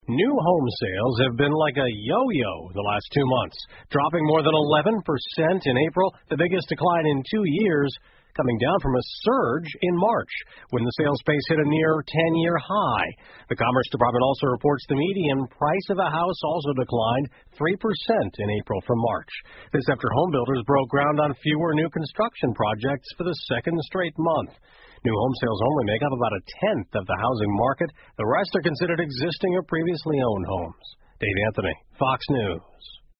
New home sales have been like a yo-yo the last 2 months, dropping more than 11% in April, the biggest decline in 2 years, coming down from a surge in March when the sales pace hit a near 10-year high. The Commerce Department also reports the median price of a house also declined 3% in April from March. This after home builders broke ground on fewer new construction projects for the second straight month. New home sales only make up about a tenth of the housing market. The rest are considered existing or previously owned homes. Dave Anthony, Fox News.